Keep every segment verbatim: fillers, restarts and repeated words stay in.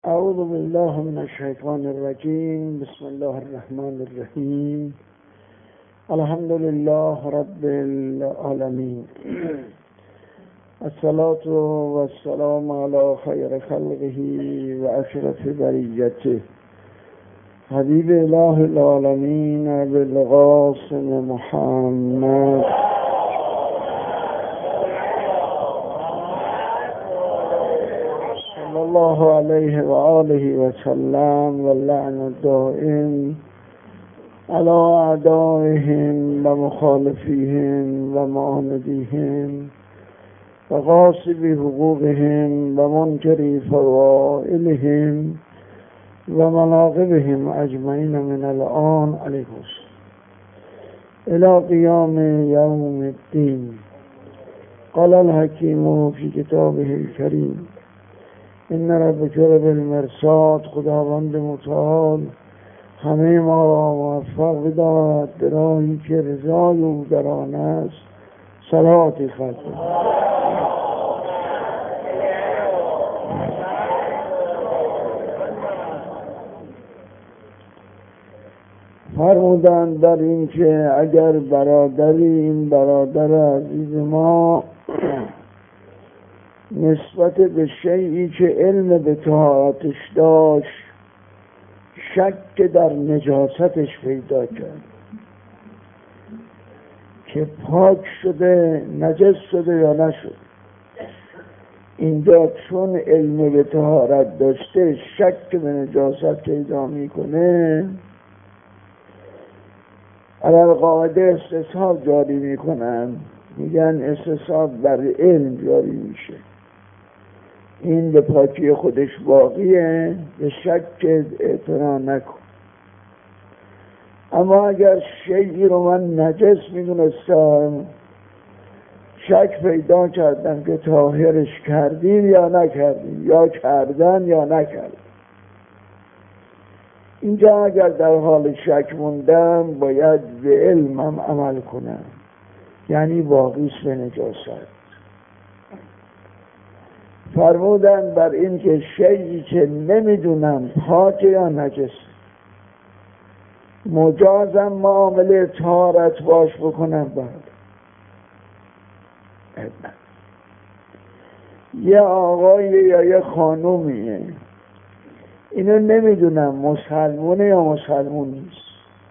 اعوذ بالله من الشیطان الرجیم. بسم الله الرحمن الرحیم. الحمد لله رب العالمین. الصلاة والسلام علی خیر خلقه و اشرف بریته حبیب اله العالمین بالقاسم محمد صلی الله علیه و آله و سلم و لعن الدائم علی اعدائهم و مخالفیهم و معاندیهم و غاصبی حقوقهم و منکری فضائلهم و مناقبهم اجمعین من الآن علیه الى قیام یوم الدین. قال الحکیم فی کتابه الکریم ان ربک بالمرصاد. خداوند متعال همه ما را موفق بدارد به راهی که رضای او در آن است. صلواتی خلق فرمودند در این که اگر برادری، این برادر عزیز ما نسبت به شیئی که علم به طهارتش داشت شک در نجاستش پیدا کرد که پاک شده نجس شده یا نشده، اینجا چون علم به طهارت داشته شک به نجاست پیدا میکنه، علل قاعده استصحاب جاری میکنن، میگن استصحاب بر علم جاری میشه. این به پاکی خودش باقیه، به شک اعتنا نکن. اما اگر شیئی رو من نجس میدونستم، شک پیدا کردم که طاهرش کردیم یا نکردیم، یا کردن یا نکردن، اینجا اگر در حال شک موندم باید به علمم عمل کنم، یعنی باقیش به نجاست. فرمودن بر این که شیئی که نمیدونم پاک یا نجس، مجازم معامله طهارت باش بکنم. بعد یه آقایی یا یه خانومیه، اینو نمیدونم مسلمونه یا مسلمون نیست.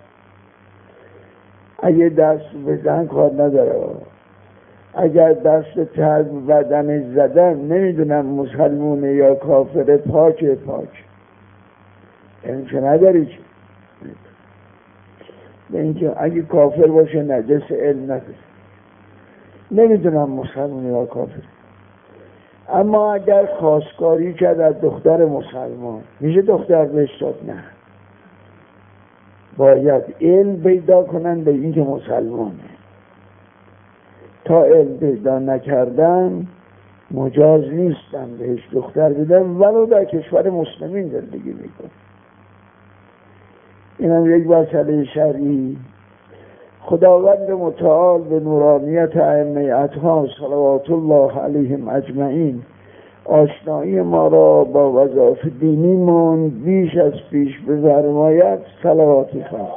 اگه دست بزن کار نداره، اگر دست تر بدنش زدن نمیدونم مسلمونه یا کافره، پاک پاک این که نداری چه به اینکه اگه کافر باشه نجس علم نداره، نمیدونم مسلمونه یا کافر. اما اگر خواستگاری کرد از دختر مسلمان، میشه دختر بهش داد؟ نه، باید علم پیدا کنن به اینکه مسلمانه. تا علم پیدا نکردن مجاز نیستن بهش دختر بدن، ولو در کشور مسلمین زندگی میکن. اینم یک مسئله شرعی. خداوند متعال به نورانیت ائمه اطهار صلوات الله علیهم اجمعین آشنایی ما را با وظایف دینیمون بیش از پیش بفرماید. صلواتی خواهد.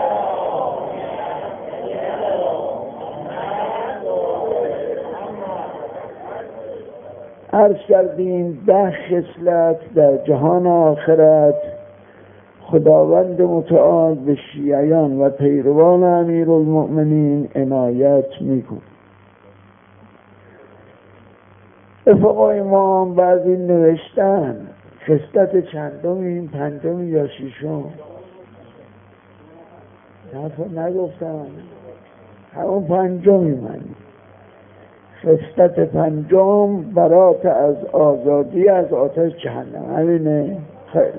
عرض کردیم ده خصلت در جهان آخرت خداوند متعال به شیعیان و پیروان امیرالمؤمنین عنایت میکن. افقای ما بعضی نوشتن خصلت چندمی، پنجمی یا ششم؟ نه نگفتم، همون پنجمی. من خصلت پنجم برات از آزادی از آتش جهنم. همینه. خیلی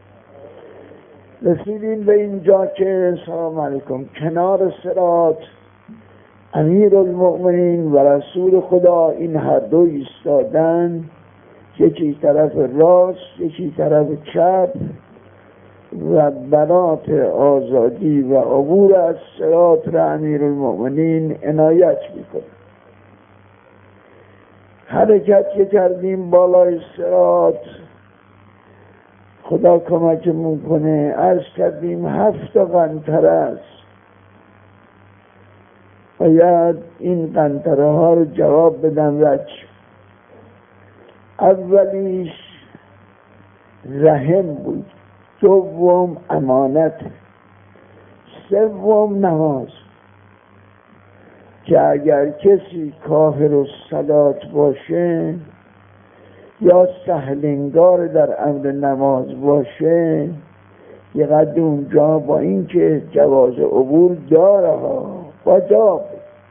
رسیدیم به اینجا که سلام علیکم کنار صراط امیر المؤمنین و رسول خدا این هر دو ایستادن، یکی طرف راست یکی طرف چپ، و برات آزادی و عبور از صراط را امیر المؤمنین عنایت میکنه. حرکت که کردیم بالای صراط خدا کمکمون کنه. عرض کردیم هفت قنطره است، باید این قنطره ها رو جواب بدن رج. اولیش رحم بود، دوم امانت، سوم نماز. که اگر کسی کافر الصلات باشه یا سهلنگار در امر نماز باشه، یه قد اونجا با اینکه جواز عبور داره ها با جواب.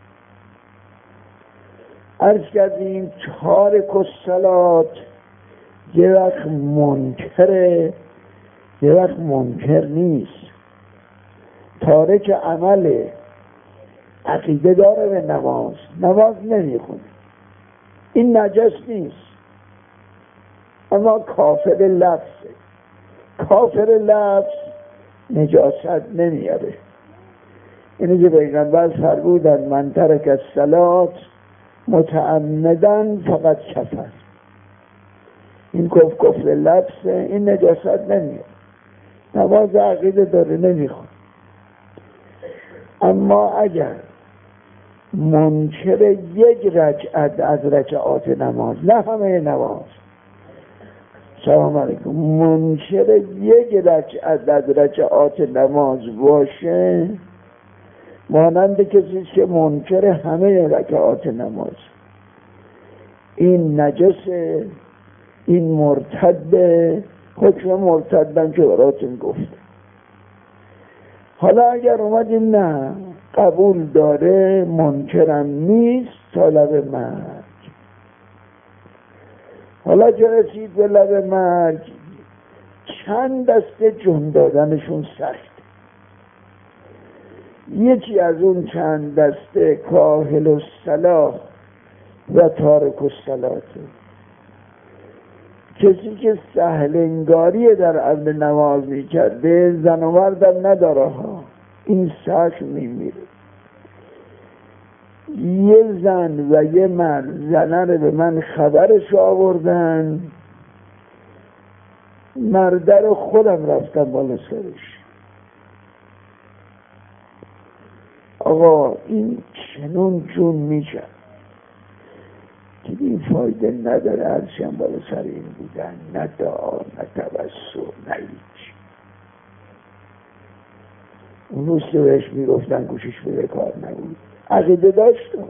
عرض کردیم تارک الصلات یه وقت منکره، یه وقت منکر نیست. تارک عمله، عقیده داره به نماز، نماز نمیخونه، این نجس نیست، اما کافر لفظه. کافر لفظ نجاست نمیاره. اینه که پیغمبر فرمودن من ترک الصلات متعمدن فقط کفر. این کف کفر لفظه، این نجاست نمیاره. نماز عقیده داره نمیخونه. اما اگر منکر یک رکعت از رکعات نماز، نه همه نماز، سلام علیکم، منکر یک رکعت از رکعات نماز باشه، مانند کسی که منکر همه رکعات نماز، این نجسه، این مرتده. حکم مرتدن که براتون گفت. حالا اگر اومدیم نه قبول داره، منکرم نیست تا لب مرگ. حالا که رسید به لب مرگ، چند دسته جون دادنشون سخت. یکی از اون چند دسته کاهل الصلاة و تارک الصلاة. کسی که سهلنگاری در امر نماز میکرده، زن و مردم نداره ها، این سخت میمیره. یه زن و یه مرد زنه رو به من خبرش آوردن، مرده رو خودم رفتم بالا سرش. آقا این چنون جون میشه که این فایده نداره، هرچند بالا سر این بودن، نه دعا نه توسل نه هیچ. اون روز که بهش میگفتن گوشش بده کار نبود، عقیده داشتم.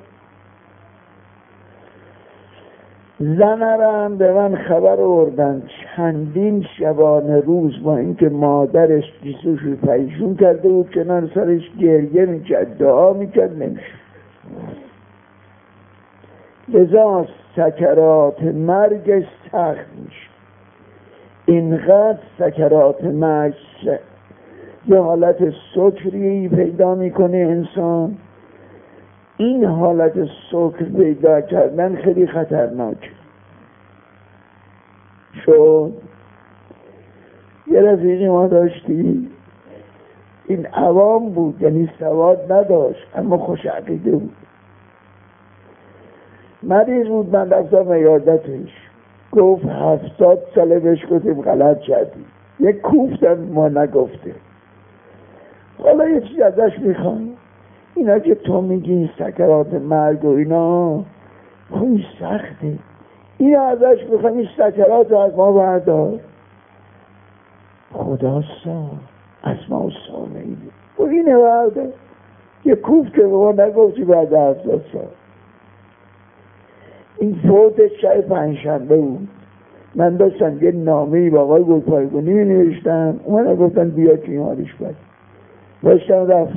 زنه را هم به من خبر آوردن چندین شبانه روز با اینکه مادرش گیسوش رو پریشون کرده بود، کنار سرش گریه میکرد، دعا میکرد، نمیشه. لذا سکرات مرگ سخت میشه. اینقدر سکرات مرگ یه حالت سکری پیدا میکنه انسان. این حالت سکر پیدا کردن خیلی خطرناک. شد یه رفیقی ما داشتی، این عوام بود، یعنی سواد نداشت اما خوش عقیده بود. مریض بود، من رفتم عیادتش، گفت هفتاد ساله بهش گفتیم غلط کردی، یک کوفتم ما نگفته. حالا یه چیز ازش میخوام، اینا که تو میگی سکرات مرگ و اینا خیلی سخته، اینا ازش میخوام این سکرات رو از ما بردار. خدا سا اسماء الصالحین و اینه بردار، یه کوفت که به ما نگفتی بعد هفتاد سال. این فوت شب پنجشنبه بود. من داشتم یه نامه‌ای با آقای گلپایگانی می نوشتم، اومدن گفتن بیا که این حالش بد. داشتم رفت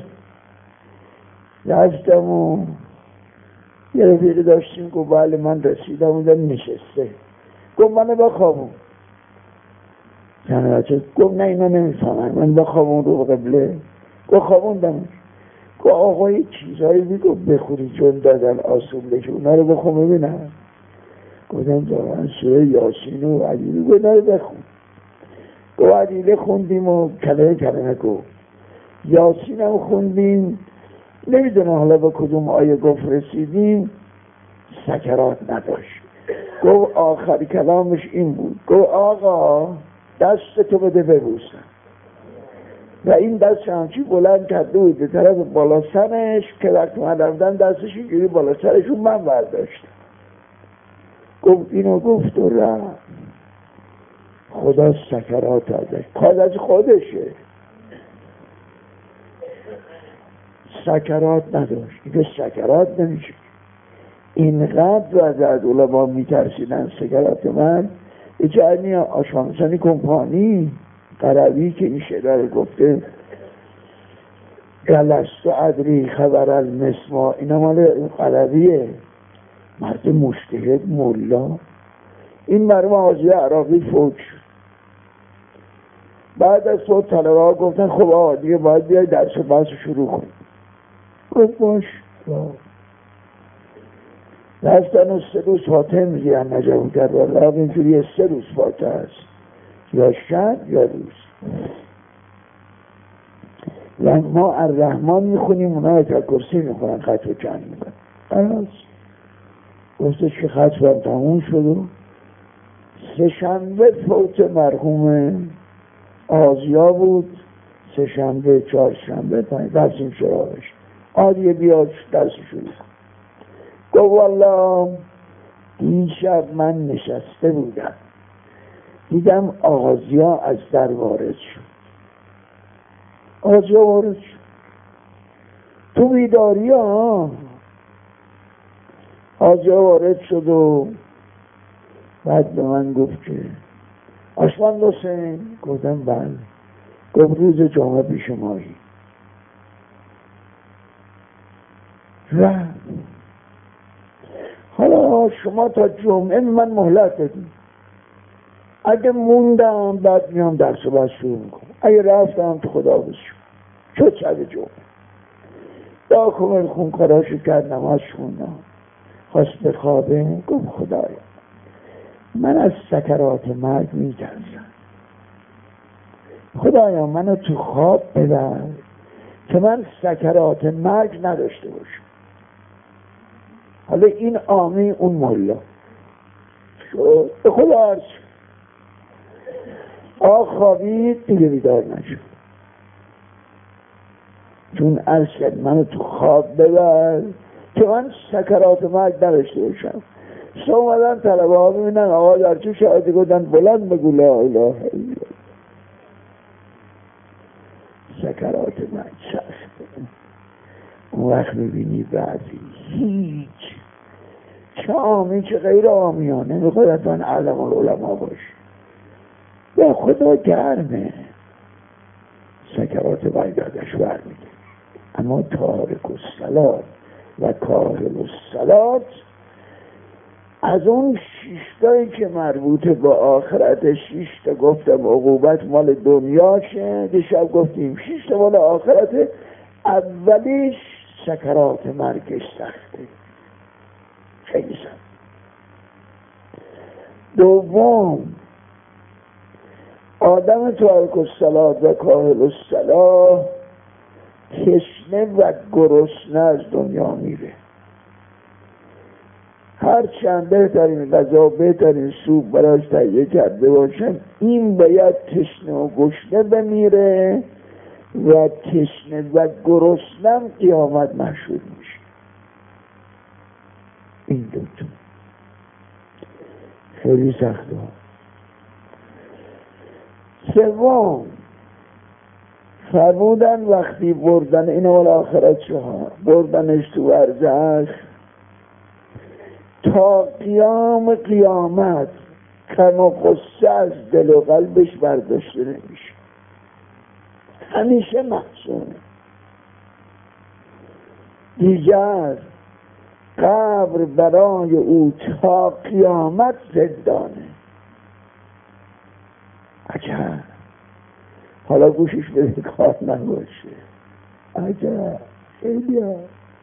رفتم و یه رفیقی داشتیم، گفت بله من رسیدم بودم نشسته، گفت منو بخوابون. زن بچه گفت نه اینا نمیفهمن، من بخوابون رو قبله. گفت خوابوندم. گفت آقا یه چیزهایی میگفت بخوری چون دادن آسون بشه، اونا رو بخون ببینم. گفتم دارن سوره یاسین و عدیله، گفت نه بخون. گفت عدیله خوندیم و کلمه کلمه گفت، یاسین هم خوندیم، نمیدونم حالا با کدوم آیه گفت رسیدیم، سکرات نداشت. گفت آخر کلامش این بود، گفت آقا دستتو بده ببوسم. و این دست همچی بلند کرده بود به طرف بالا سرش که وقتی من رفتم دستش اینجوری بالا سرشون من برداشتم. گفت اینو گفت و رفت. خدا سکرات ازش، کار از خودشه، سکرات نداشت. اینکه سکرات نمیشه. اینقدر از از علما میترسیدن سکرات من. یه جایی آشامسانی کمپانی قروی که این شعر گفته گلست و ادری خبر المسما، اینا مال قرویه، مرد مجتهد مولا. این مرموم آزی عراقی فوت شد. بعد از فوت طلبه ها گفتن خب آقا دیگه باید بیای درس بحث شروع کن. گفت باش. رفتن و سه روز فاتحه میگیرن نجمون کرد. والله اینجوری سه روز فاتحه هست، یا شب یا روز. و ما الرحمن میخونیم، اونا ایت کرسی میخونن، خط و چند میکنن. خلاص گفتش که خط برم تموم شد و سه شنبه فوت مرحوم آزیا بود. سه شنبه چهار شنبه پنج رفتیم سراغش. آدیه بیاد درس شروع کن. گفت والله این شب من نشسته بودم دیدم آغازیا از در وارد شد. آغازیا وارد شد تو بیداری ها. آغازیا وارد شد و بعد به من گفت که آشمان حسین. گفتم بله. گفت روز جمعه پیش مایی. و حالا شما تا جمعه من مهلت بدید، اگه موندم بعد میام درس و بحث شروع میکنم، اگه رفتم تو خدا بسشم. شد شب جمعه دا کمل خون کاراشو کرد، نماز خوندم، خواست بخوابه. گفت خدایا من از سکرات مرگ میترسم، خدایا منو تو خواب ببر که من سکرات مرگ نداشته باشم. حالا این آمی اون مولا شد به خدا عرض شد. آه خوابید دیگه بیدار نشد، چون عرض شد منو تو خواب ببر که من سکرات مرگ نداشته باشم. سو اومدن طلبه ها ببینن آقا در چه شاهدی گفتن بلند بگو لا اله الا الله. سکرات مرگ سخته. اون وقت میبینی بعضی هیچ چه آمی چه غیر آمیانه میخواد حتما علم العلماء باشه. به خدا گرمه سکرات مرگ ازش برمیده. اما تارک الصلات و کاهل الصلات از اون شیشتایی که مربوط با آخرت، شیشتا گفتم عقوبت مال دنیاشه، دیشب گفتیم شیشتا مال آخرت. اولیش سکرات مرگش سخته، خیلی سخت. دوم آدم تارک الصلات و کاهل الصلات تشنه و گرسنه از دنیا میره. هر چند بهترین غذا بهترین سوپ براش تهیه کرده باشن، این باید تشنه و گشنه بمیره و تشنه و گرسنه قیامت محشور میشه. این دوتا خیلی سخته. سوم فرمودن وقتی بردن این اول آخرت شما بردنش تو برزخ، تا قیام قیامت کم و قصه از دل و قلبش برداشته نمیشه، همیشه محزونه. دیگر قبر برای او تا قیامت زندانه. عجب. حالا گوشش به کار نباشه. عجب. خیلی ها.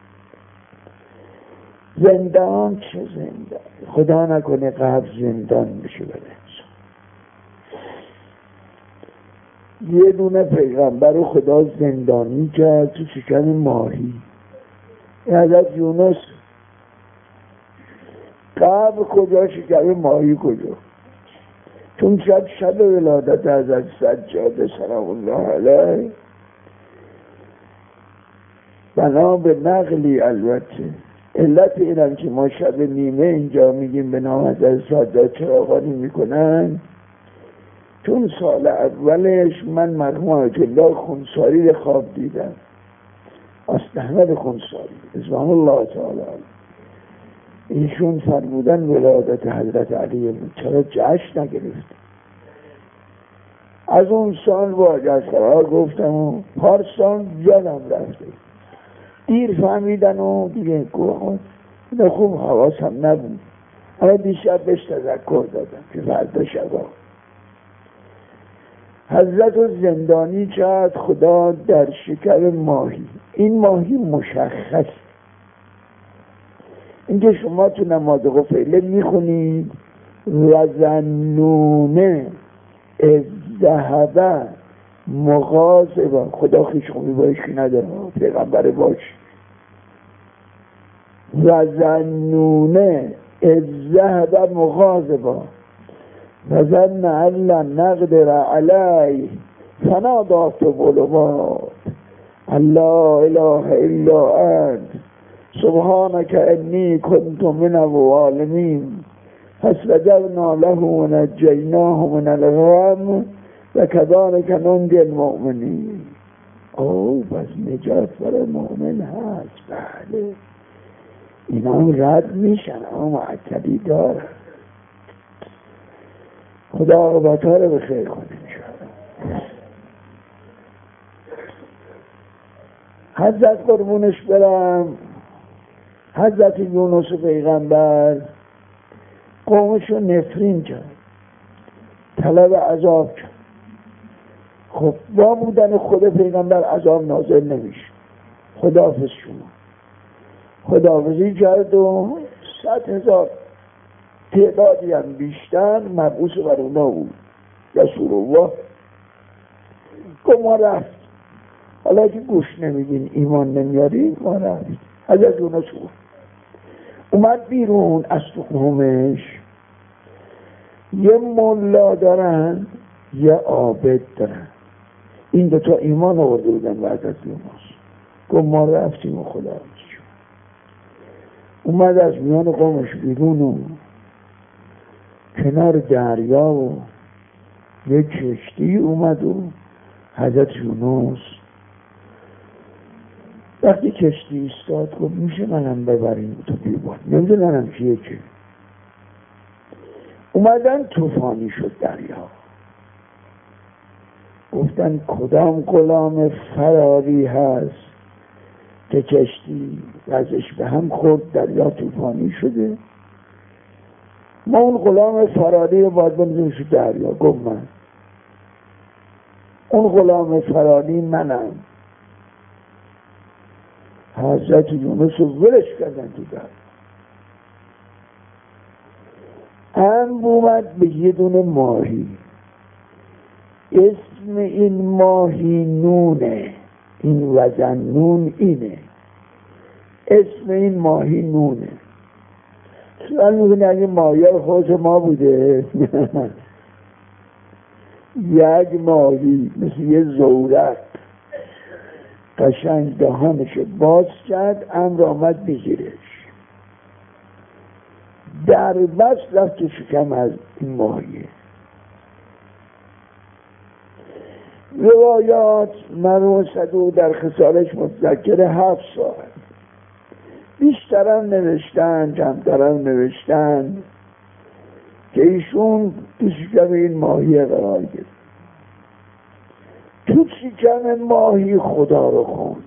زندان چه زندان؟ خدا نکنه قبر زندان بشه برای انسان. یه دونه پیغمبر خدا زندانی کرد تو شکم ماهی. حضرت یونس. قبر کجا، شکم ماهی کجا؟ چون شب شب ولادت حضرت سجاده سلام الله علیه، بنا به نقلی البته. علت اینم که ما شب نیمه اینجا میگیم به نام حضرت سجاده چراغانی میکنن، چون سال اولش من مرحوم آیت الله خونساری خواب دیدم، احمد خونساری رضوان الله تعالی. ایشون فرمودن ولادت حضرت علی چرا جشن نگرفت؟ از اون سال با جشن‌ها گفتم و پارسال یادم رفته، دیر فهمیدن و دیگه گفتم خوب حواسم نبود، اما دیشب بهش تذکر دادم که فردا شبا حضرت زندانی کرد خدا در شکر ماهی. این ماهی مشخص، اینکه شما تو نماز قفیله میخونید و ظنونه اذ ذهب مغاضبا، خدا خویشخونی باش که نداره، پیغمبر باش. و ظنونه اذ ذهب مغاضبا و ظن ان لن نقدر علیه فنادی فی الظلمات ان لا اله الا انت سبحانک انی کنت من الظالمین فاستجبنا له و نجیناه من الغم و کذلک ننجی المؤمنین. او بس نجات برای مؤمن هست، بله اینا هم رد میشن اما معطلی دارن. خدا عاقبت‌ها رو به خیر کنه انشاءالله. حضرت قربونش برم، حضرت یونس پیغمبر قومشو نفرین کرد، طلب عذاب کرد. خب با بودن خود پیغمبر عذاب نازل نمیشه. خداحافظ شما، خداحافظی کرد و صد هزار تعدادی هم بیشتر مبعوث بر اونا بود. رسول الله گفت ما رفت، حالا که گوش نمیدین ایمان نمیارین ما رفت. حضرت یونس اومد بیرون از تو قومش، یه مولا دارن یه عابد دارن، این دوتا ایمان آورده بودن به حضرت یونس. گفت ما رفتیم و خدا شد. اومد از میان قومش بیرون و کنار دریا و یک کشتی اومد و حضرت یونس وقتی کشتی ایستاد گفت میشه منم ببریم تو بیبان، نمیدونم کیه که. اومدن طوفانی شد دریا، گفتن کدام غلام فراری هست که کشتی وزش به هم خورد دریا طوفانی شده، ما اون غلام فراری رو باید بنزیم شد دریا. گفت من اون غلام فراری منم. حضرت یونس رو ولش کردن تو در. هم اومد به یه دونه ماهی، اسم این ماهی نونه، این وزن نون اینه، اسم این ماهی نونه. سوال میکنه اگه ماهی خود ما بوده یک ماهی مثل یه زورق قشنگ دهانش باز کرد، امر آمد بگیرش، در بس رفت تو شکم از این ماهیه. روایات مرحوم صدوق در خصالش متذکر هفت سال، بیشترم نوشتن کمترم نوشتن که ایشون تو شکم این ماهی قرار گرفت. تو شکم ماهی خدا رو خوند.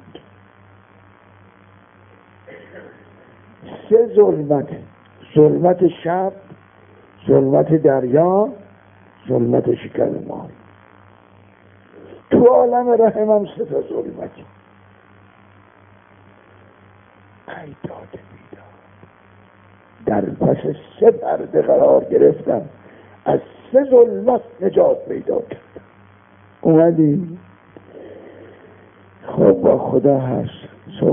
سه ظلمت، ظلمت شب، ظلمت دریا، ظلمت شکم ماهی. تو عالم رحم هم سه تا ظلمت. ای داده بیداد، در پس سه پرده قرار گرفتم، از سه ظلمت نجات پیدا کردم. اومدی خب با خدا هست،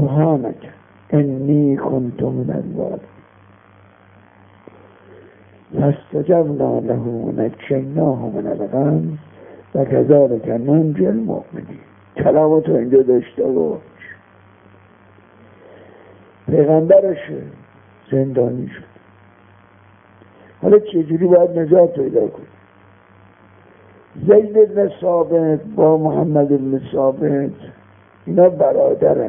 سبحانک انی کنت من الظالمین. فاستجبنا له ونجیناه من الغم و کذالک ننجی المؤمنین. کلامت رو اینجا داشته باش. پیغمبرش زندانی شد، حالا چجوری باید نجات پیدا کنه؟ زید بن ثابت با محمد بن ثابت اینا برادرن.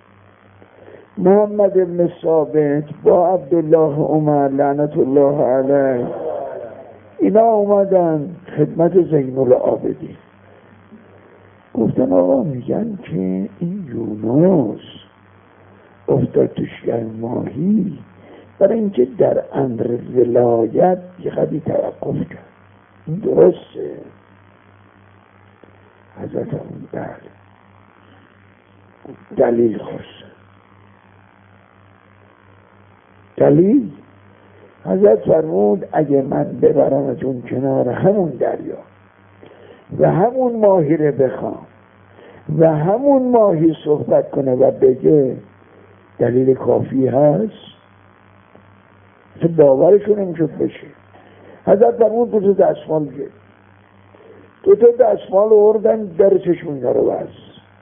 محمد بن ثابت با عبدالله عمر لعنت الله علیه اینا اومدن خدمت زین العابدین، گفتن آقا میگن که این یونس افتاد توش ماهی، برای اینکه در امر ولایت یه خیلی توقف کرد، این درسته؟ حضرت اون بله دلیل خواست. دلیل حضرت فرمود اگه من ببرم از اون کنار همون دریا و همون ماهی رو بخوام و همون ماهی صحبت کنه و بگه دلیل کافی هست، باورشون نمیشد بشه. حضرت فرمود دو تا دستمال گرفت، دو تا دستمال آوردن در چشم اینا رو بس،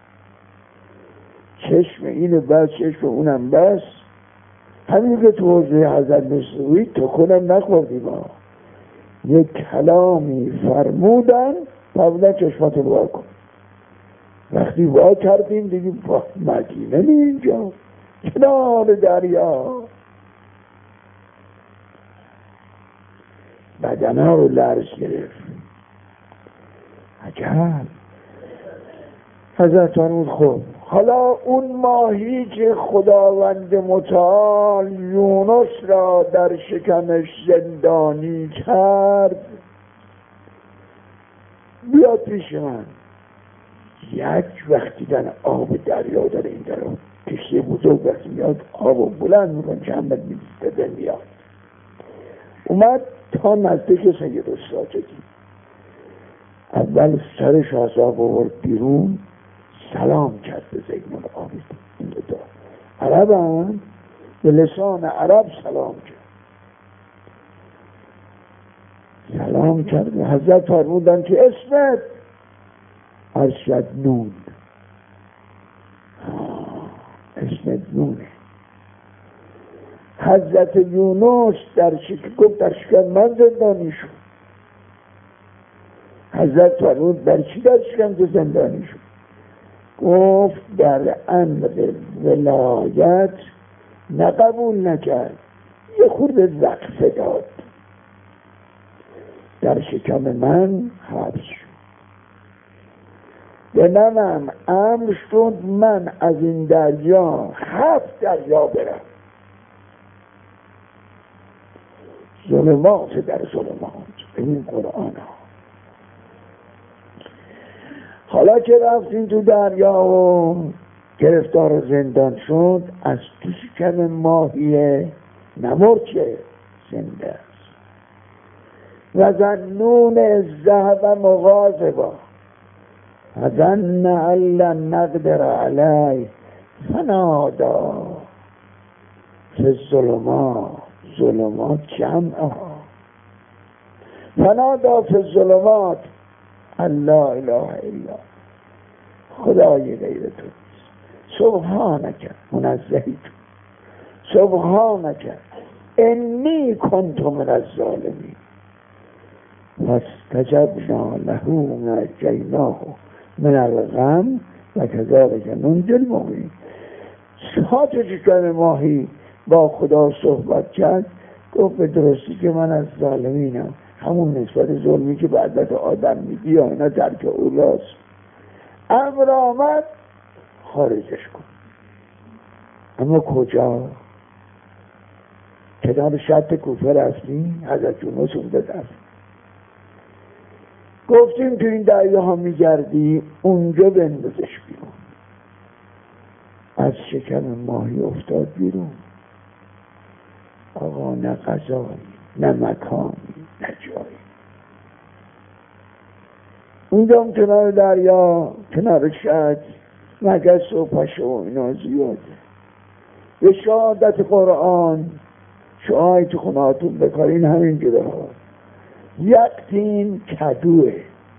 چشم اینو بس چشم اونم بس. همین که تو حوضه حضرت نسوی تو کنم نخوردی، ما یک کلامی فرمودن فرمودن چشماتو وا کن. وقتی وا کردیم دیدیم مدینه نی اینجا کنار دریا، بدنها رو لرز گرفت. عجب. حضرت فرمود خب حالا اون ماهی که خداوند متعال یونس را در شکمش زندانی کرد بیاد پیش من. یک وقتی دن آب دریا داره این درو کشتی بزرگ وقتی میاد آب و بلند میکن چند متر میده میاد. اومد تا نزدیک سید الساجدین، اول سرش از آب آورد بیرون، سلام کرد به زین العابدین. این دو تا عرب هم به لسان عرب سلام کرد. سلام کرد. حضرت فرمودن که اسمت ارشد نون، اسمت نونه. حضرت یونس در شکل گفت در شکل من زندانی شد. حضرت فرمود در چی در شکل زندانی شد؟ گفت در امر ولایت نقبول نکرد، یه خورده وقفه داد، در شکم من حبس شد. به منم امر شد من از این دریا هفت دریا برم. ظلمات در ظلمات این قرآن ها. حالا که رفتیم تو دریا و گرفتار زندان شد، از تو شکم ماهیه نمرد که زنده است. و ظنون الذهب مغاضبا و ظن ان لن نقدر علیه فنادی فی الظلمات، ظلمات جمعها، فنادی فی الظلمات لا اله الا خدای غیر تو نیست، سبحانک منزهی تو، سبحانک انی کنت من الظالمین. فاستجبنا له ونجیناه من الغم و کذالک ننجی المؤمنین. تا تو شکم ماهی با خدا صحبت کرد، گفت به درستی که من از ظالمینم، همون نسبت ظلمی که بعدت آدم میگی یا اینا ترک اولاست. امر آمد خارجش کن. اما کجا؟ کنار شط کوفه رفتیم، حضرت یونس اونده دست گفتیم تو این دریا ها میگردی اونجا بندازش بیرون. از شکم ماهی افتاد بیرون. آقا نه غذایی نه مکانی نه جایی. اونجا هم کنار دریا کنار شط مگس و پشه و اینا زیاده. به شهادت قرآن شما تو خونهاتون بکارین همین جوره ها. یقطین کدوه،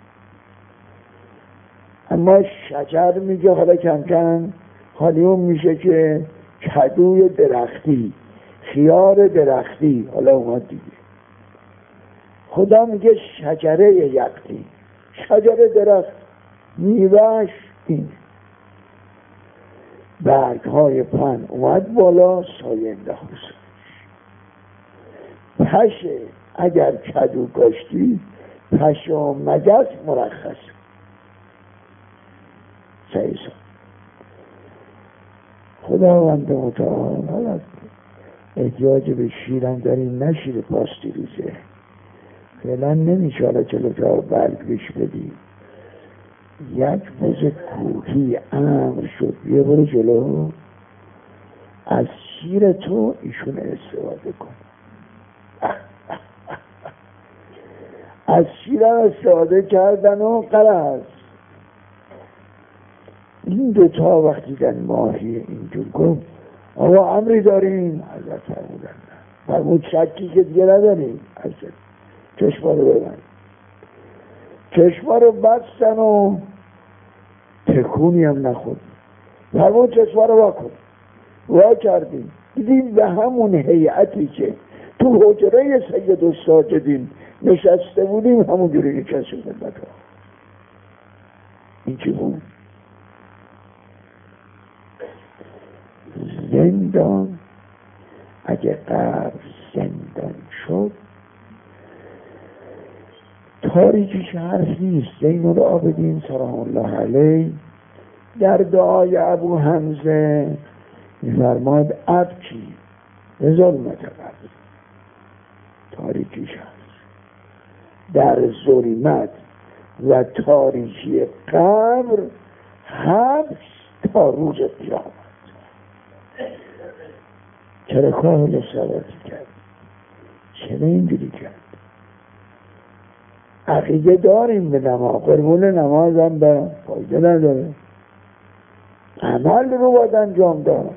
اما شجر میگه حالا کم کم حالی اون میشه که کدوی درختی، خیار درختی حالا اومد دیگه. خدا میگه شجره یقطین، شجره درخت میوهش این برگ های پن اومد بالا، سایه انداخت. پشه اگر کدو کاشتی پشه و مگس مرخص سیسا. خداوند متعال حالت احتیاج به شیرم داریم، نه شیر پاستیریزه فعلا نمیشه. حالا جلو جا برگ بش بدی. یک بز کوهی امر شد بیا برو جلو، از شیر تو ایشون استفاده کن. از شیرم استفاده کردن و قرص. این دوتا وقتی دن ماهی اینجور گفت آقا امری داریم، حضرت فرمودن فرمود شکی که دیگه نداریم. حضرت چشما رو ببند. چشما رو بستن و تکونی هم نخورد. فرمود چشما رو وا کن. وا کردیم دیدیم به همون هیئتی که تو حجره سید الساجدین نشسته بودیم همون جوری نشسته بودیم. این چی بود؟ زندان اگه قبر زندان شد تاریکیش حرف نیست. زین العابدین سلام الله علیه در دعای ابو حمزه می‌فرماد ابکی به ظلمت قبر، تاریکیش هست در ظلمت و تاریکی قبر حبس تا روز قیامت. چرا کاهل صلاتی کرد؟ چرا اینجوری کرد؟ عقیده داریم به نماز، قربون نماز هم به فایده نداره، عمل رو باید انجام دارم.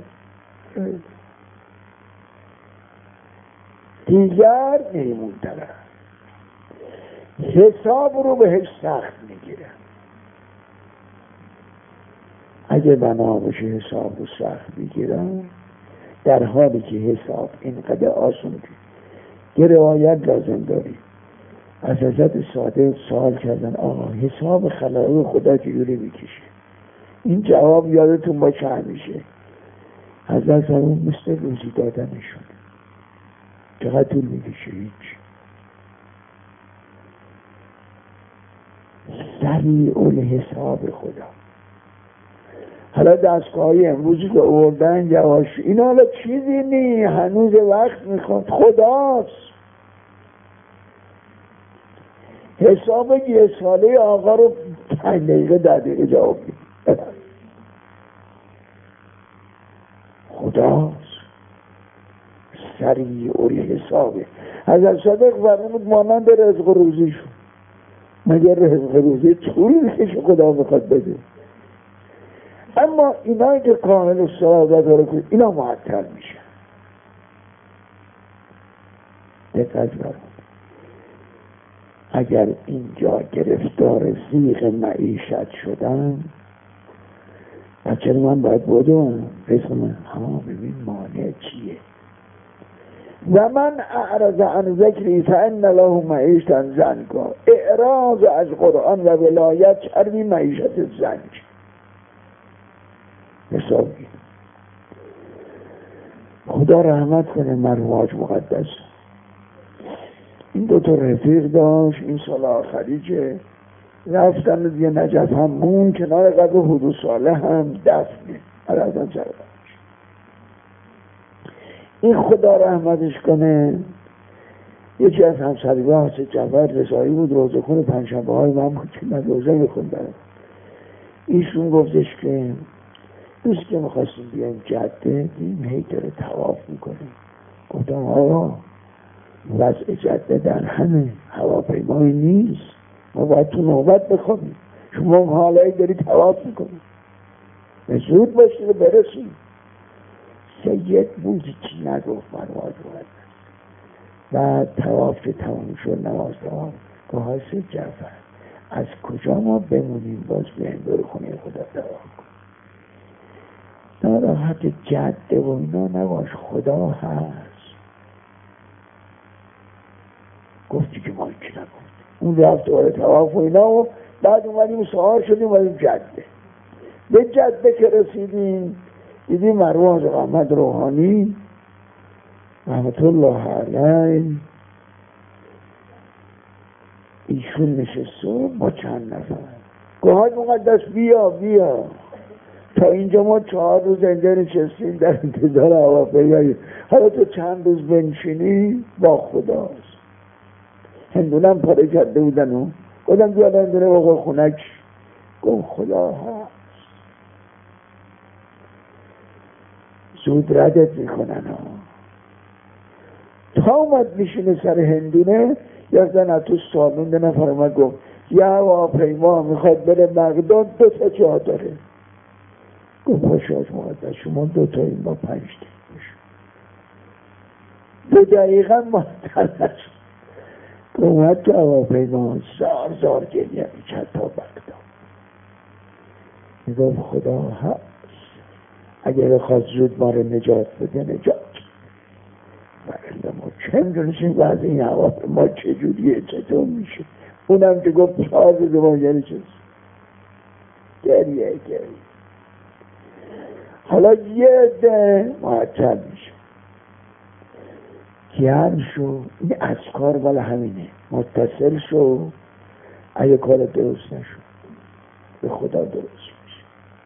دیگر نیمون طرف حساب رو بهش سخت میگیره. اگه بنا بشه حساب رو سخت میگیرم، در حالی که حساب اینقدر آسون که یه روایت لازم داری. از حضرت صادق سوال کردن آقا حساب خلائق خدا چجوری میکشه؟ این جواب یادتون باشه همیشه حضرت فرمود مثل روزی دادنشون. چقدر طول میکشه؟ هیچ. سریع الحساب خدا. حالا دستگاهی امروزی که آوردن یواش اینا حالا چیزی نی، هنوز وقت میخواد. خداست. حساب یه ساله آقا رو پنج دقیقه در دقیقه جواب میده. خداست سریع الحسابه. حضرت صادق فرمود مانند رزق و روزیشون. مگر رزق روزی طول میکشه خدا میخواد بده؟ اما اینایی که کامل الصلاة داره کنید اینا معطل میشه. دقت فرمود. اگر اینجا گرفتار زیغ معیشت شدن بچه من باید بودم بسمه ها ببین مانع چیه. و من اعرض عن ذکری فان له معیشتا ضنکا. اعراض از قرآن و ولایت کردی معیشت زنک. حسابی خدا رحمت کنه مرواج مقدس. این دو تا رفیق داشت این سال آخری که رفتن دیگه نجف هم مون کنار قبر حدود ساله هم دفنه رفتن چرا این خدا رحمتش کنه. یکی از همسریبه حسن جعفر رسایی بود، روزه خون پنجشنبه های من بود که من روزه میخوندم. ایشون گفتش که دوست که میخواستیم بیایم جده دیم هی داره طواف میکنیم. گفتم آقا وضع جده در همه هواپیمایی نیست، ما باید تو نوبت بخونیم. شما حالایی داری طواف میکنیم به زود باشید برسیم. سید بود چی نگفت مرواج مقدس. و طواف که تمام شد، نماز تمام، گفت حضرت جعفر از کجا ما بمونیم باز بیاییم دور خونه خدا طواف کنیم؟ ناراحت جده و اینا نباش، خدا هست. گفتی که ما اینچه نگفت. اون رفت دوباره طواف و اینا و بعد اومدیم سهار شدیم اومدیم جده. به جده که رسیدیم دیدیم مروان احمد روحانی رحمت الله علیه ایشون نشسته با چند نفر. گفت مقدس بیا بیا تا اینجا ما چهار روز اینجا نشستیم در انتظار هواپیمایی، حالا تو چند روز بنشینی با خداست. هندونم پاره کرده بودن و گفتم بیاد هندونه بخور خونک. گفت خدا هست، زود ردت میکنن ها. تا اومد میشینه سر هندونه یکدن از تو سالون ده نفر اومد گفت یه هواپیما میخواد بره بغداد، دو تا جا داره. گفت باشه از مقدس شما دو تا این با پنج تا باشه. دو دقیقا محترش اومد تو هواپیما زار زار گریه میکرد تا بغداد. میگفت خدا هست، اگر بخواد زود ما رو نجات بده نجات. ولی ما چه میدونستیم بعد این هواپیما چجوریه چطور میشه. اونم که گفت چهار روز ما یعنی چیز گریه گریه. حالا یه عده معطل میشه، گرم شو، این اذکار بالا همینه، متصل شو، اگه کار درست نشو به خدا درست میشه.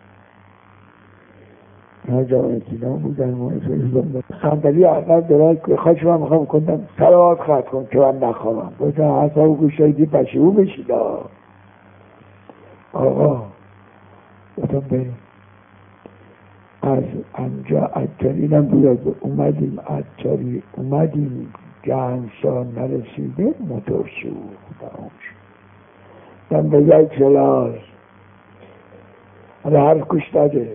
اینا جامعه دینا بودن موفیز صندلی اول درست که خواهد شما میخوام کندم سلوات خواهد کن که من نخواهم بودم حساب و گوشایدی پشیو بشید. آقا بودم بریم از انجا عطاری نبود، اومدیم عطاری اومدیم جهنشا نرسیده موتور سوخت تمام شد. من به یک کلاس حالا هر کش داده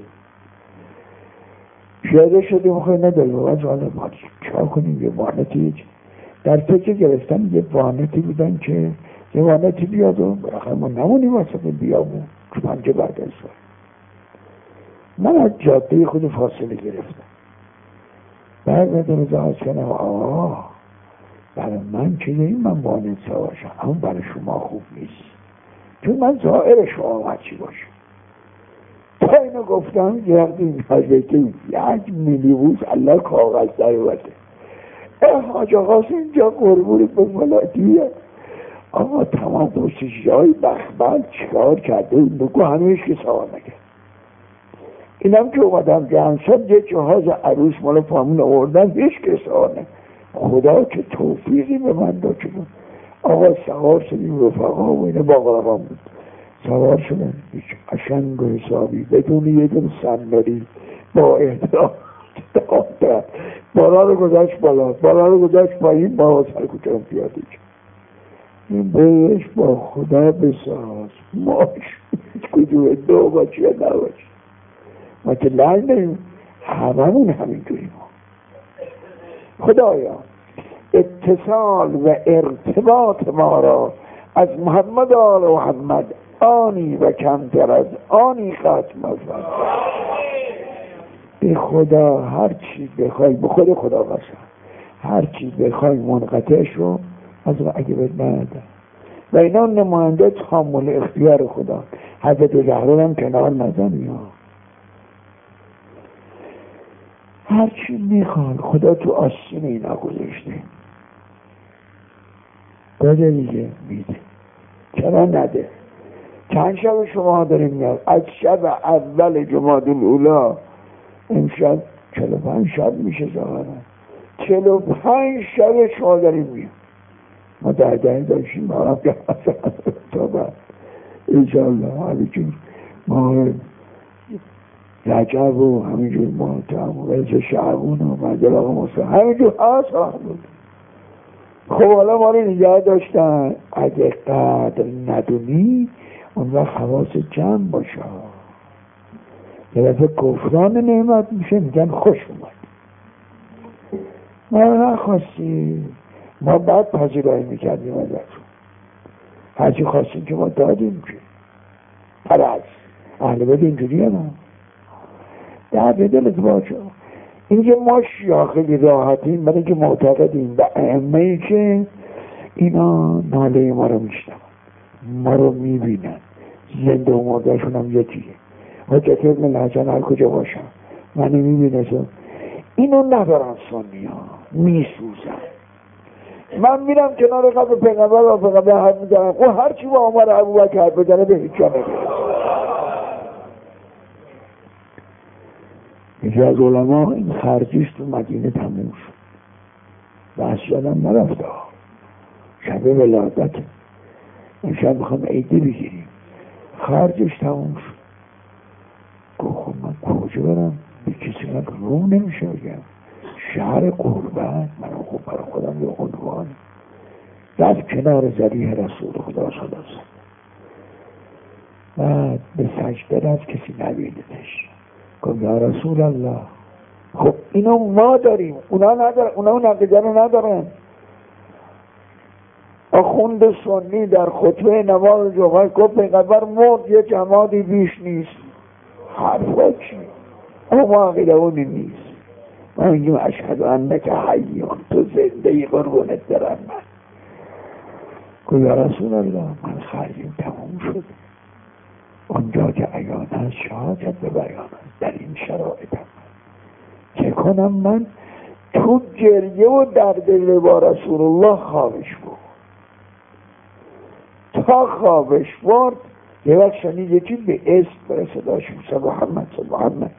پیاده شدیم خواهی نداریم و از حالا ما چه کنیم. یه وانتی در فکر گرفتن یه وانتی بودن که یه وانتی بیاد و برخواه ما نمونیم واسه بیامون که پنجه بعد از سال. من از جاده خود فاصله گرفتم. بعد مدن زهاز کنم آه برای من که این من وانت سواشم اما برای شما خوب نیست چون من ظاهر شما هرچی باشم. تا اینو گفتم یه وقتی این حضرتی یک میلیبوس الله کاغذ در وقته اه حاج آقاس اینجا قربون به ملادیه. آقا تمام پوشش های بخبل چکار کرده این بگو همیش که سوار نکرد. اینم که اومدم جمشد یه جهاز عروس مال فامون آوردن هیچ که سوار نکرد. خدا که توفیقی به من داد شدم. آقا سوار شدیم رفقا و اینه باقرقام بود سوار شدن هیچ اشنگ و حسابی بدون یه دون صندلی با احترام داد بالا رو گذاشت بالا بالا رو گذاشت پایین با سر کوچم پیاده شد. این بهش با خدا بساز ماش کدوم دو باشی یا نباشی ما که لعل نیم هممون همینجوری ما. خدایا اتصال و ارتباط ما را از محمد آل محمد آنی و کمتر از آنی ختم فرما. به خدا هر چی بخوای به خود خدا قسم هر چی بخوای منقطع شو از اگه بهت ندادن و اینا نماینده تحمل اختیار خدا. حضرت زهرا هم کنار نزنی ها. هر چی میخوان خدا تو آستین اینا گذاشته بده دیگه میده چرا نده. چند شب شما داریم میاد از شب اول جمادی الاولی امشب چهل و پنج شب میشه ظاهرا چهل و پنج شب شما داریم میاد. ما در دهی داشتیم ما هم که تا بعد انشاءالله همینجور ما رجب و همینجور ماتم و رجب شعبون و منزل آقا موسیقی همینجور هست بود. خب حالا ما رو نگه داشتن اگه قدر ندونی اون وقت حواس جمع باشه. یه دفعه کفران نعمت میشه میگن خوش اومد ما نخواستی ما بعد پذیرایی میکردیم ازشون، هرچی خواستیم که ما دادیم که برعکس اهل بیت اینجوری هم در به دلت باشه. اینکه ما شیعه خیلی راحتیم برای که معتقدیم به ائمه ای که اینا ناله ما رو میشنن، ما رو میبینن، زنده و مردهشون هم یکیه. حجت ابن الحسن هر کجا باشن منو میبینه، اینو ندارن سنی ها، میسوزن. من میرم کنار قبر پیغمبر و پیغمبر حرف میزنم، او هرچی با عمر ابوبکر حرف بزنه به هیچ جا نمیرسه. یکی از علما این خرجیش تو مدینه تموم شد، بحث یادم نرفته، شب ولادت امشب میخوام عیدی بگیریم، خرجش تموم شد. گفت خب من کجا برم؟ به کسی من رو نمیشه بگم، شهر قربت من خوب برای خودم یه عنوان. رفت کنار ذریح رسول خدا صلی الله علیه وسلم، بعد به سجده رفت، کسی نبیدتش. گفت یا رسول الله، خب اینو ما داریم اونا ندارن، اونا اون عقیده رو ندارن. آخوند سنی در خطبه نماز جمعه گفت پیغمبر مرد یه جمادی بیش نیست. حرفا چی؟ اما ما عقیده اونی نیست. ما میگیم اشهد انک حیون، تو زنده قربونت دارم. من گفت یا رسول الله من خرجیم تموم شد، اونجا که عیان هست شهادت به بیان هست، در این شرایط هم چه کنم؟ من تو گریه و درد با رسول الله خوابش بود، تا خوابش برد یه وقت شنید یکی به اسم بره صداش موسی محمد صلی محمد،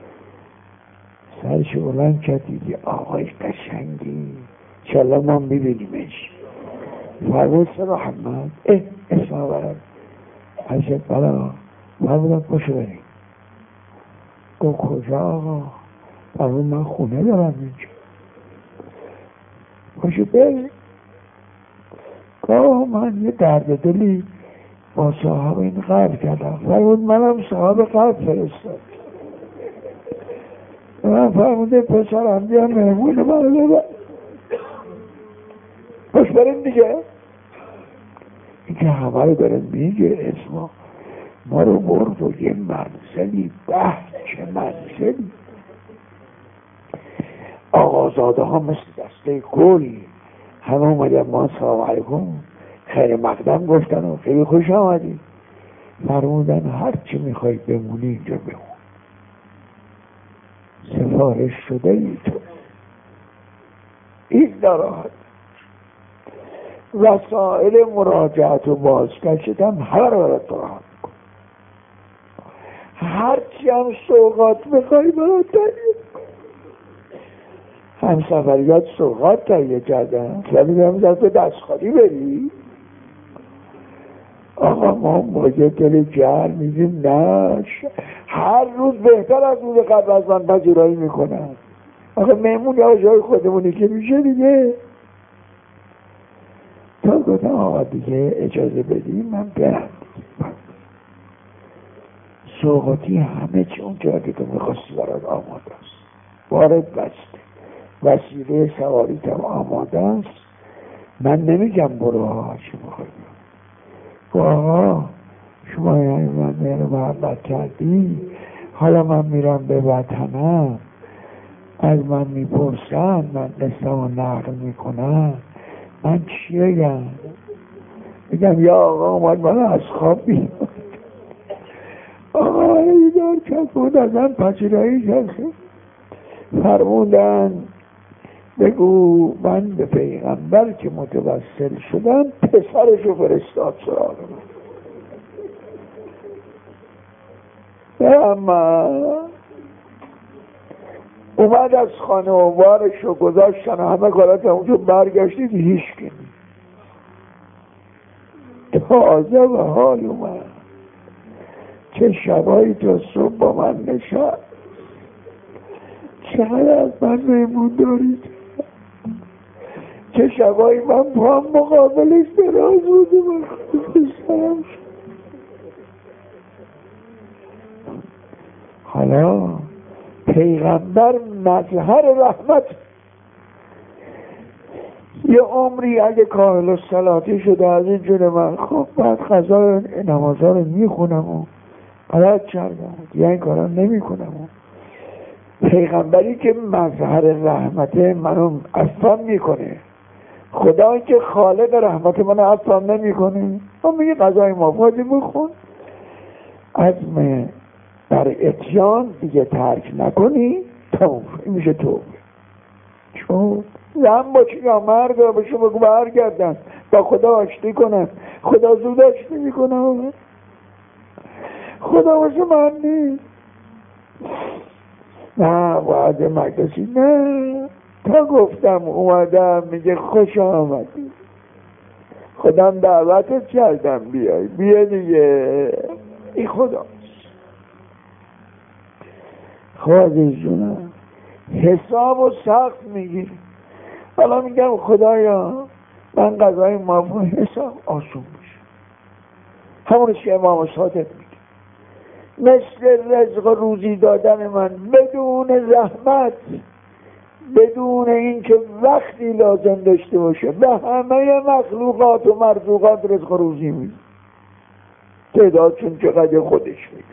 سرش بلند کرد، دیدی آقای قشنگی انشالله ما میبینیمش، فرمود صلی محمد اه اسم برم حضرت بلا فرمودم پاشو بریم. گفت کجا آقا؟ فرمود من خونه دارم اینجا. پاشو بریم. گفت من یه درد دلی با صاحب این قلب کردم. فرمود منم صاحب قلب فرستاد. من فرموده پسرم بیا مهمون من ببر. پاش بریم دیگه. این که همه رو داره میگه اسما ما رو برد و یه منزلی، به چه منزلی، آقازاده ها مثل دسته گل همه اومدن ما سلام علیکم خیر مقدم گفتن و خیلی خوش آمدی. فرمودن هر چی میخوای بمونی اینجا بمون، سفارش شده ای تو. این نراحت وسائل مراجعت و بازگشت هم همه رو برات فراهم میکنه. هرچی هم سوغات بخوای برات تهیه میکنه. هم سفریات سوغات تهیه کردن و میگم در تو دست خالی بری. آقا ما باید دل جر میگیم نه، هر روز بهتر از روز قبل از من پذیرایی میکنن. آقا مهمون یا جای خودمونی که میشه دیگه. تا گفتم آقا دیگه اجازه بدیم من برم. سوغاتی همه چی اون جایی که تو میخواستی برات آماده است، وارد بسته، وسیله سواریت هم آماده است. من نمیگم برو ها چی میخوای آقا شما یعنی من میره محبت کردی، حالا من میرم به وطنم، از من میپرسن، من نسلمو نقل میکنن، من چی بگم؟ بگم یا آقا اومد من از خواب بیاد، آقا ایدار کس بود از من پذیرایی کرد. فرمودن بگو من به پیغمبر که متوسل شدم پسرشو فرستاد سراغ من. اما اومد از خانه و بارشو گذاشتن و همه کارات اونجا برگشتید هیچ کنی. تازه به حال اومد چه شبایی تا صبح با من نشد، چقدر از من میمون دارید، چه شبایی من با هم مقابلش دراز بوده من خود بسرم شد. حالا پیغمبر مظهر رحمت، یه عمری اگه کامل الصلاتی شده از این جور من، خب بعد قضا نمازها رو میخونم و غلط کردم دیگه این کارا نمی کنم. پیغمبری که مظهر رحمت منو عفو میکنه، خدایی که خالق رحمت منو عفو نمیکنه، اون میگه قضای مافوضی بخون، عزم در اتیان دیگه ترک نکنی، توبه میشه توبه. چون زن باشی یا مرد باشی بگو برگردن با خدا آشتی کنن، خدا زود آشتی میکنه، خدا واسه من نیست. نه وعده مکسی نه، تا گفتم اومدم میگه خوش آمدی، خودم دعوتت کردم بیای بیا دیگه، این خداست. خواهدی جونم حساب و سخت میگیر. حالا میگم خدایا من قضای معفو حساب آسون بشه، همونش که امام صادق میگه مثل رزق و روزی دادن من بدون زحمت، بدون اینکه وقتی لازم داشته باشه، به همه مخلوقات و مرزوقات رزق و روزی میده، تعداد چون چقدر خودش میده،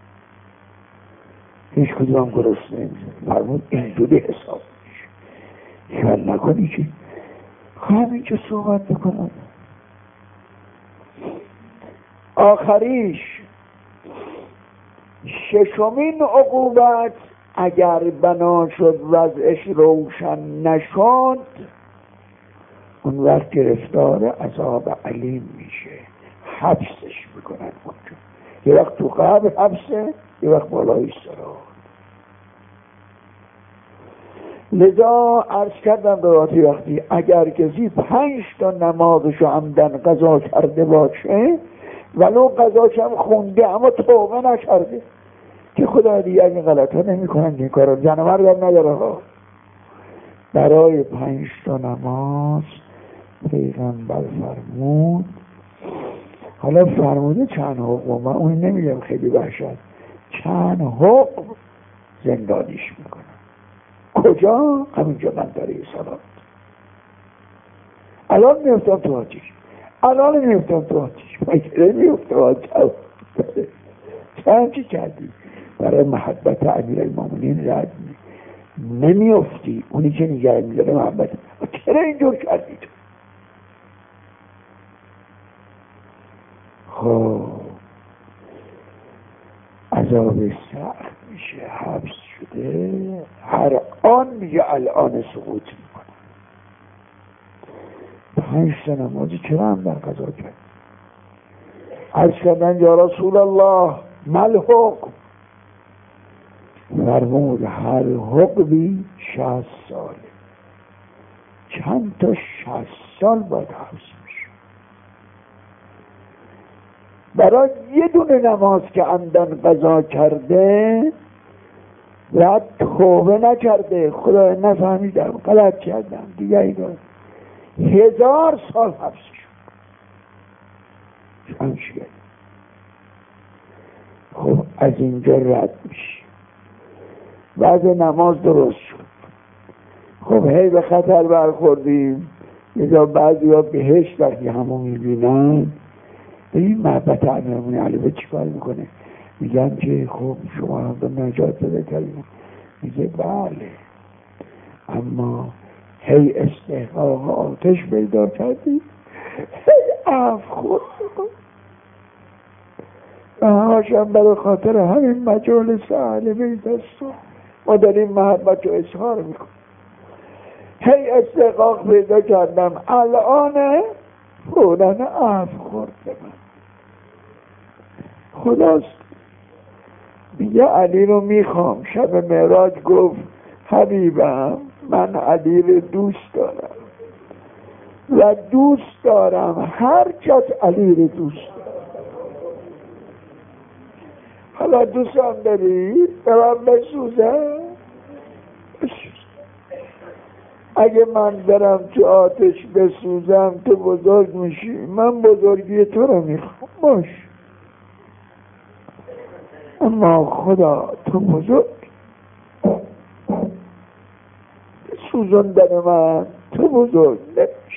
هیچ کدوم گرست نمیشه. فرمود اینجوری حساب میشه. خیال نکنی که همین که صحبت بکنم. آخریش ششمین عقوبت اگر بنا شد وضعش روشن نشد، اون وقت گرفتار عذاب علیم میشه، حبسش میکنن اونجا، یه وقت تو قبر حبسه، یه وقت بالای سرات. لذا عرض کردم به وقتی وقتی اگر کسی پنج تا نمازشو عمدن قضا کرده باشه، ولو قضاش هم خونده اما توبه نکرده، که خدا دیگه این غلط ها نمی کنن، این کار رو جنمر هم نداره ها. برای پنج تا نماز پیغمبر فرمود، حالا فرموده چند حکم، من اون نمیگم خیلی وحشت، چند حکم زندانیش میکنم. کجا؟ همینجا من داره سلام الان میفتم تو آتیش، الان میفتم تو آتیش، مگه میفتم آتیش؟ چند چی کردی؟ برای محبت امیرالمومنین رد نمیفتی، اونی که نگه میداره محبت. چرا اینجور کردی تو؟ خب عذاب سخت میشه، حبس شده، هر آن میگه الان سقوط میکنه. پنج تا نمازی چرا هم در قضا کرد؟ عرض کردن یا رسول الله مل حکم؟ فرمود هر حکمی شصت ساله، چند تا شصت سال باید حبس میشه. برای یه دونه نماز که عمدن قضا کرده و توبه نکرده، خدا نفهمیدم غلط کردم دیگه، اینا هزار سال حبس شد. شمشیر خب از اینجا رد میشه، بعد نماز درست شد. خب هی به خطر برخوردیم، یه جا بعضی ها بهشت وقتی همون میبینن، این محبت امیرالمومنین علی چی کار میکنه؟ میگن که خب شما هم به نجات بده کردیم، میگه بله، اما هی استحقاق آتش پیدا کردی، هی عفو خود و هاشم برای خاطر همین مجالس اهل بیت است، ما داریم محبت رو اظهار میکنیم، هی استحقاق پیدا کردم، الان فوراً عفو خورده من. خداست میگه علی رو میخوام. شب معراج گفت حبیبم من علی رو دوست دارم و دوست دارم هر کس علی رو دوست دارم. حالا دوستم داری؟ برم بسوزم؟ اگه من برم تو آتش بسوزم تو بزرگ میشی، من بزرگی تو رو میخوام، باش، اما خدا تو بزرگ، سوزندن من تو بزرگ نمیشی.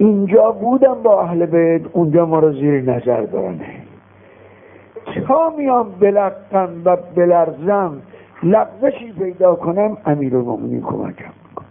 اینجا بودم با اهل بیت، اونجا ما رو زیر نظر دارنه. تا میام بلقم و بلرزم لغزشی پیدا کنم، امیرالمومنین کمکم میکنه.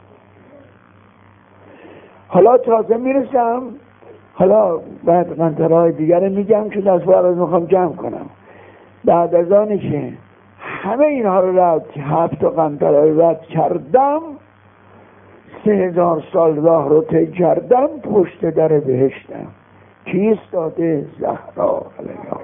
حالا تازه میرسم، حالا بعد قنطرهای دیگر میگم که دست بار از میخوام جمع کنم. بعد از آنی که همه اینها رو رد هفت تا قنطرهای رد کردم، سه هزار سال راه رو طی کردم، پشت در بهشتم. کی ایستاده؟ زهرا علیها.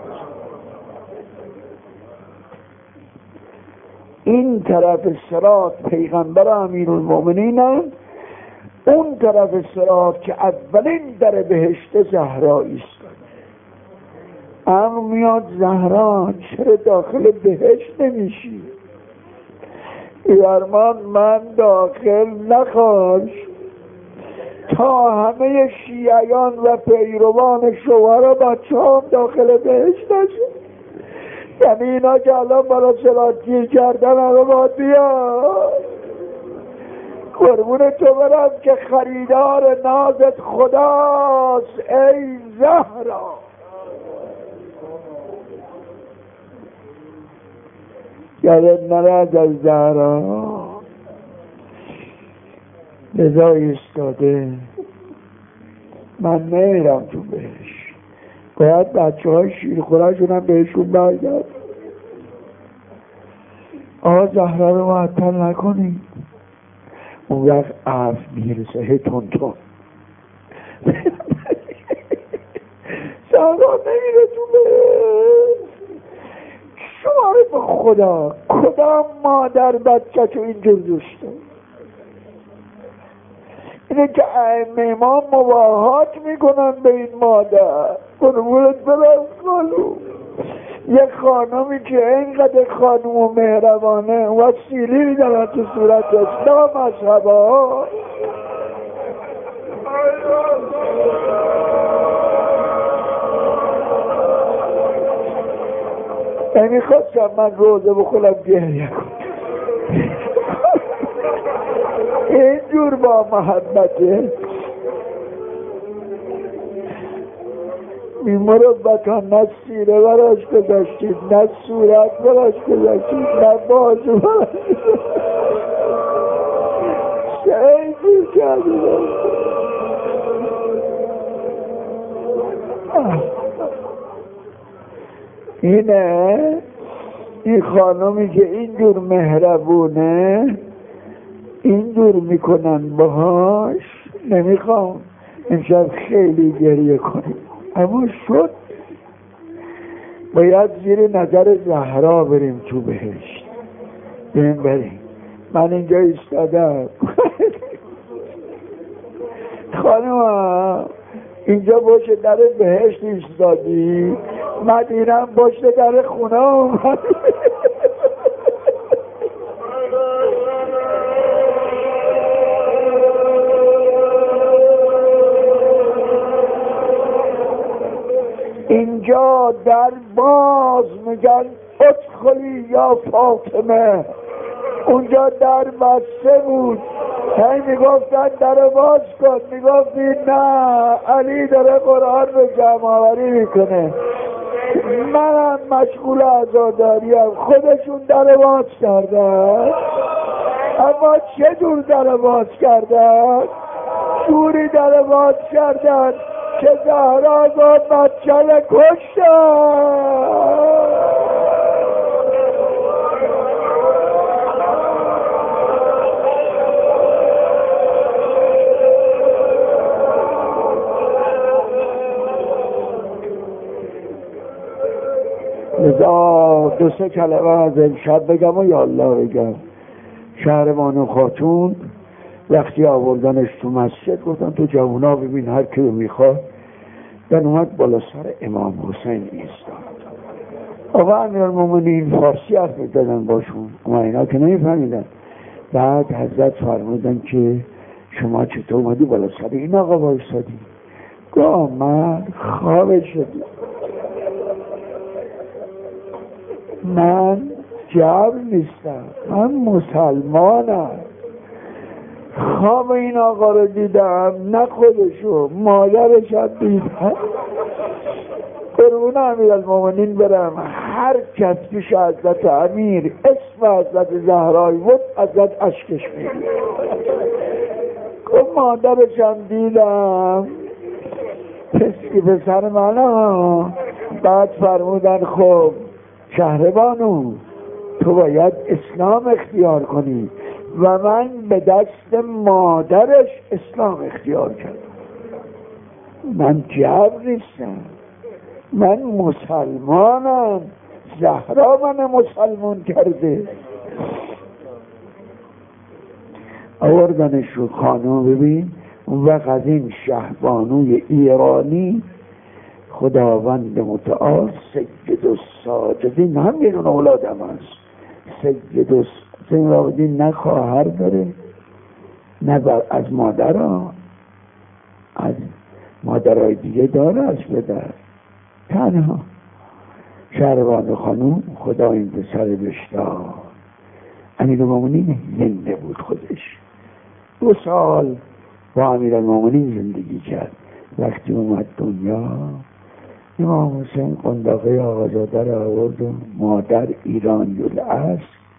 این طرف صراط پیغمبر امیرالمومنینم، اون طرف صراط که اولین در بهشت زهرا ایستاده. امر میاد زهرا چرا داخل بهشت نمیشی؟ فرمان من داخل نخواش تا همه شیعیان و پیروان شوهر و بچه هم داخل بهشت نشد. یعنی اینا که الان بالا صراطی کردن همه باید بیاد. قربون تو برم که خریدار نازت خداست ای زهرا. یادت نرد از زهرا لذا ایستاده. من نمیرم تو بهش، باید بچه های شیر خورشون هم بهشون برگرد. آقا زهرا رو معطل نکنید. اون وقت عرف میرسه هی تون تون زهرا نمیره تو بهش. شما به خدا کدام مادر بچه تو اینجور دوسته؟ اینه که ائمه ما مباهات میکنن به این مادر. قربونت برم خانوم. یک خانومی که اینقدر خانوم و مهربانه و سیلی میدارن تو صورتش، نامذهبه ها. نمیخواستم من روزه بخونم گریه کنم. اینجور با محبته میمربتان نه سیره براش گذاشتید، نه صورت براش گذاشتید، نه بازو براش شیدی کردید. اینه این خانومی که اینجور مهربونه، اینجور میکنن باهاش. نمیخوام امشب خیلی گریه کنیم، اما شد باید زیر نظر زهرا بریم تو بهشت. بریم بریم. من اینجا ایستادم. خانم اینجا باشه در بهشت ایستادی، من دیرم باشه در خونه اومد. اینجا در باز میگن ادخلی یا فاطمه، اونجا در بسته بود. هی میگفتن در باز کن، میگفتی نه علی داره قرآن رو جمع آوری میکنه، منم مشغول عزاداریم. خودشون در باز کردن، اما چه جور در باز کردن؟ جوری در باز کردن که زهرا گفت بچه کشتن. لذا دو سه کلمه از امشب بگم و یالله بگم. شهربانو خاتون وقتی آوردنش تو مسجد گفتن تو جوونا ببین هر کی رو میخواد. من اومد بالا سر امام حسین ایستاد. آقا امیرالمومنین فارسی حرف می‌زدن باشون، اما اینا که نمیفهمیدن. بعد حضرت فرمودن که شما چطور اومدی بالا سر این آقا وایسادی؟ گفت من خواب شدم، من جبر نیستم، من مسلمانم. خواب این آقا رو دیدم، نه خودشو، مادرش هم دیدم. قربون امیرالمومنین برم، هر کس پیش حضرت امیر اسم حضرت زهرای بود حضرت اشکش میگه. خب مادرش هم دیدم، پسکی پسر منم. بعد فرمودن خب شهربانو تو باید اسلام اختیار کنی و من به دست مادرش اسلام اختیار کردم. من جبر نیستم، من مسلمانم، زهرا من مسلمان کرده. آوردنش رو خانه. ببین اون وقت از این شهبانوی ایرانی خداوند متعال سید الساجدین، هم بیرون اولادم هست. سید الساجدین نه خواهر داره نه از مادر ها، از مادرهای دیگه داره، از پدر تنها. شهربانو خانوم خدا این پسر بشتا. امیرالمومنین زنده بود، خودش دو سال با امیرالمومنین زندگی کرد. وقتی اومد دنیا امام حسین قنداقه آقازاده را آورد و مادر ایرانی الاصل،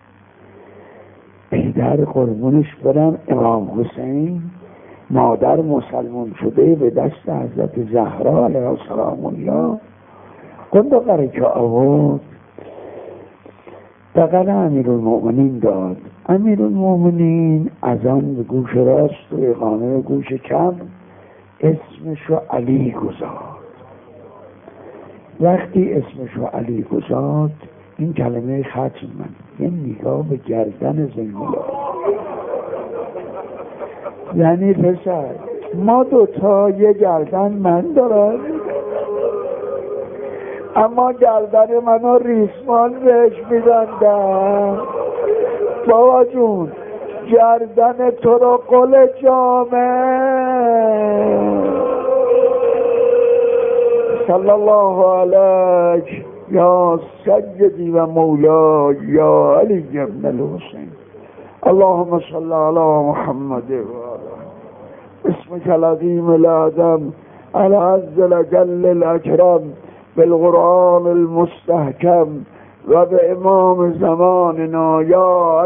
پدر قربونش برم امام حسین، مادر مسلمان شده به دست حضرت زهرا علیه السلام الله. قنداقه را که آورد بغل امیرالمومنین داد. امیرالمومنین از آن به گوش راست و اقامه به گوش کم اسمش رو علی گذارد. وقتی اسمش رو علی گذارد این کلمه ختم من یه نگاه به گردن زنگلا، یعنی پسر ما دوتا یه گردن من دارم، اما گردن منو ریسمان بهش می‌بندم. بابا جون گردن تو رو قل جامه صلی الله علیک یا سیدی و مولای یا علی ابن الحسین. اللهم صل علی محمد و اسمك العظیم العظم العز الجل الاکرم بالقرآن المستحکم و به امام زماننا یا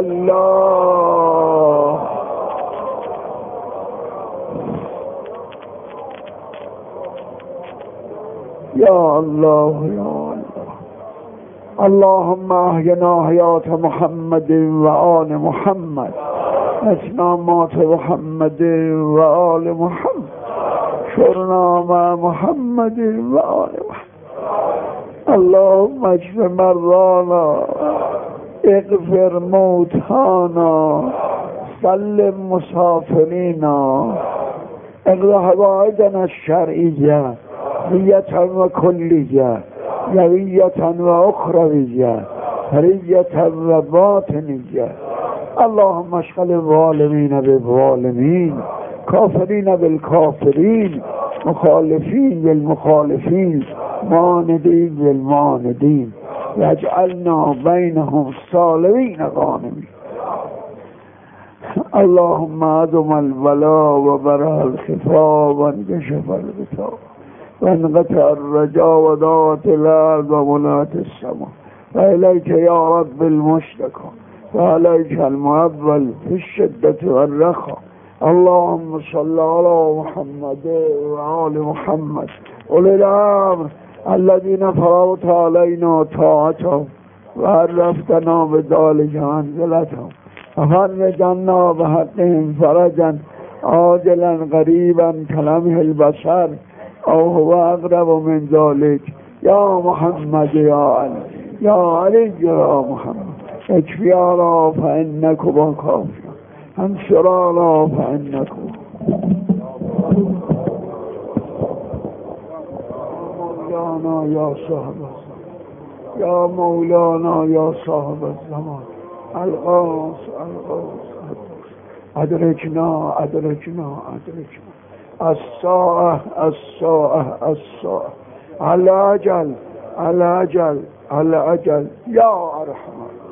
الله. یا الله یا الله. اللهم احینا حیات محمد و آل محمد، اسنا مات محمد و آل محمد، شرنا مع محمد و آل محمد. اللهم اشف مرضانا، اغفر موتانا، سلم مسافرینا، اقض حوائجنا الشرعیه نیتا و کلیه، یویتا و اخرویه، حریتا و باطنیه. اللهم اشغل الظالمین بالظالمین، کافرین بالکافرین، مخالفین بالمخالفین، ماندین بالماندین، یجعلنا بینهم سالمین غانمین. اللهم عظم البلا و برا الخفا و انکشف الغطا و انقطع الرجا و ضاعت الارض و منات السما و الیک یا رب المشتکا و علیک المعول فی الشدة و الرخا. اللهم صل علی محمد و آل محمد اولی الامر الذین فرضت علینا طاعتهم و عرفتنا بذلک منزلتهم و فرجنا بحقهم فرجا عاجلا قریبا کلمح البصر او هو اقرب من ذلک. یا محمد یا علی یا علی یا محمد اکفیانا فانک با کافیا انصرانا فانک. مولانا یا صاحب الزمان، یا مولانا یا صاحب الزمان، الغاث الغاث ادرکنا ادرکنا ادرکنا الساعه الساعه الساعه العجل العجل العجل یا ارحم.